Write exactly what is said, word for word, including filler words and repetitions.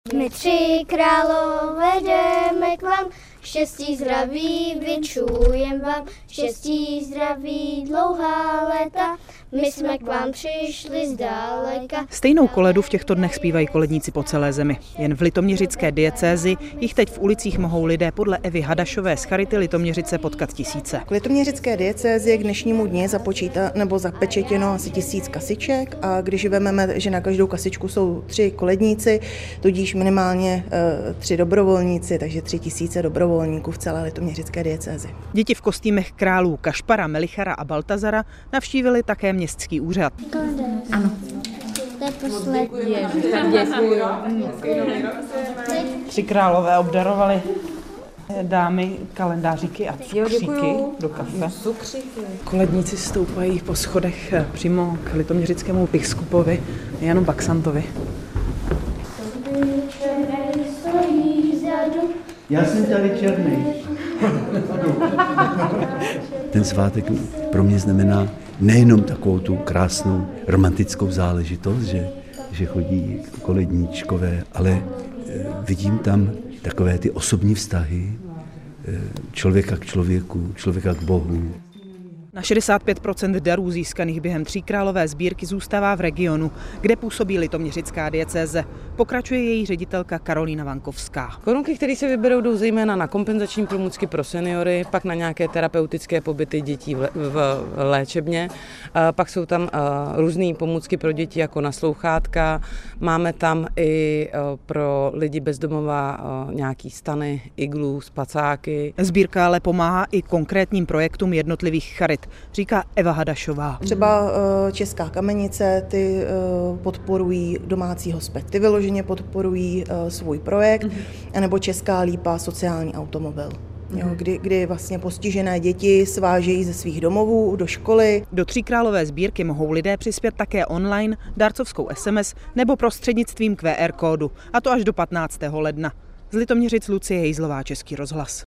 My tři králové jdeme k vám, štěstí zdraví vyčujem vám, štěstí zdraví dlouhá léta, my jsme k vám přišli zdaleka. Stejnou koledu v těchto dnech zpívají koledníci po celé zemi. Jen v litoměřické diecézi jich teď v ulicích mohou lidé podle Evy Hadašové z Charity Litoměřice potkat tisíce. K litoměřické diecézi je k dnešnímu dni započítá nebo zapečetěno asi tisíc kasiček a když vezmeme, že na každou kasičku jsou tři koledníci, tudíž minimálně e, tři dobrovolníci, takže tři tisíce dobrovolníků v celé litoměřické diecézi. Děti v kostýmech králů Kašpara, Melichara a Baltazara navštívili také městský úřad. Ano. To je poslední. Tři králové obdarovali dámy kalendáříky a cukříky do kafe. Koledníci stoupají po schodech přímo k litoměřickému biskupovi Janu Baxantovi. Já jsem tady černý. Ten svátek pro mě znamená nejenom takovou tu krásnou romantickou záležitost, že, že chodí koledníčkové, ale vidím tam takové ty osobní vztahy člověka k člověku, člověka k Bohu. Na šedesát pět procent darů získaných během tříkrálové sbírky zůstává v regionu, kde působí litoměřická diecéze. Pokračuje její ředitelka Karolína Vankovská. Korunky, které se vyberou, jdou zejména na kompenzační pomůcky pro seniory, pak na nějaké terapeutické pobyty dětí v, v léčebně. Pak jsou tam různé pomůcky pro děti jako naslouchátka. Máme tam i pro lidi bezdomová nějaký stany, iglu, spacáky. Sbírka ale pomáhá i konkrétním projektům jednotlivých charit, říká Eva Hadašová. Třeba Česká kamenice, ty podporují domácí hosped, ty vyloženě podporují svůj projekt, anebo Česká lípa sociální automobil. Jo, kdy, kdy vlastně postižené děti svážejí ze svých domovů do školy. Do tříkrálové sbírky mohou lidé přispět také online, dárcovskou es em es nebo prostřednictvím Q R kódu, a to až do patnáctého ledna. Z Litoměřic Lucie Hejzlová, Český rozhlas.